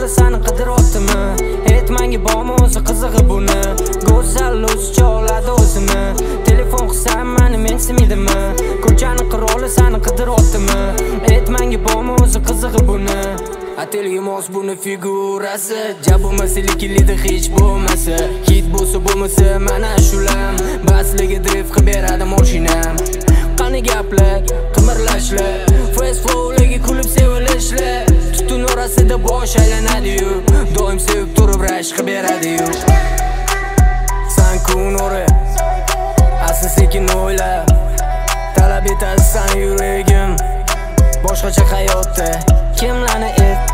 quroli seni qidiryaptimi? Aytmangi bormi o'zi qizig'i buni? Go'zal o'zicha oladi o'zini. Telefon qilsam meni mensimaydimi? Ko'chani quroli seni qidiryaptimi? Aytmangi bormi o'zi qizig'i buni? Atelga mos buni figurasi, jabumasi likilida hech bo'lmasa, hit bo'lsa bo'lmasa mana shulam, basligi drift qilib beradi mashinam. Qani gaplar, qimirlashlar, fast flow'larga kulib sevilishlar, tutun orasida bosh aylanadi-yu, doim sevib turib rash qilib beradi-yu. San kun ora, asli sekin o'ylab, talab etadi san yuragim, boshqacha hayotda. Kimlarni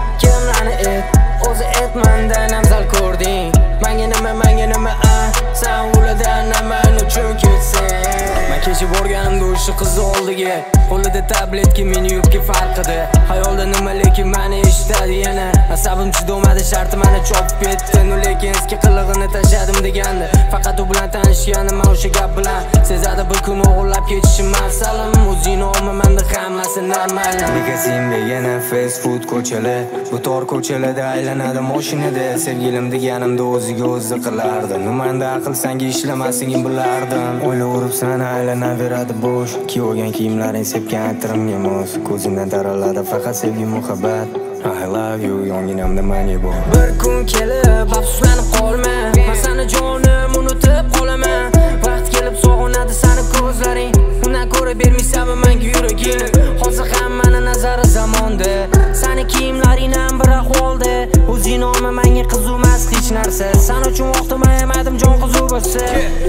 o'zi aytmandan afzal ko'rding. Menga nima, sen ulardan nima uchun ketsen? Men kechib borganimda o'sha qiz oldiga, qo'lida tabletka meni yubki farqida. Xayolda nima lekin meni eshitadi yana. Asabim chidomadi, sharti meni chopib ketdi. Lekin eski qilig'ini tashadim degandi. Faqat u bilan tanishganim o'sha gap bilan sezadi bir kun o'g'irlab ketishim masalam. O'zing olmamanda hammasi normal. Legasimda yana fast food ko'chalar, bu tor ko'chalarda aylanadi mashinada. Sevgilim deganimda o'ziga o'zi qilardi. Nimanda aql senga ishlamasligin bilardim. O'ylaverib seni aylanaveradi bo'sh. Kiygan kiyimlaring sepgan atirimga mos. Ko'zingdan taraladi faqat sevgi muhabbat. I love you, yonginamda mani bor. Bir kun kelib afsuslanib qolma. Men seni jonim unutib qolaman. Vaqt kelib sog'inadi seni ko'zlaring. Undan ko'ra bermaysanmi menga yuraging. Hozir hammani nazari zamonda. Seni kiyimlaringdan bir ahvolda. O'zing olma menga qizumas hech narsa. Sen uchun vaqtim ayamadim jon qizuv bo'lsa.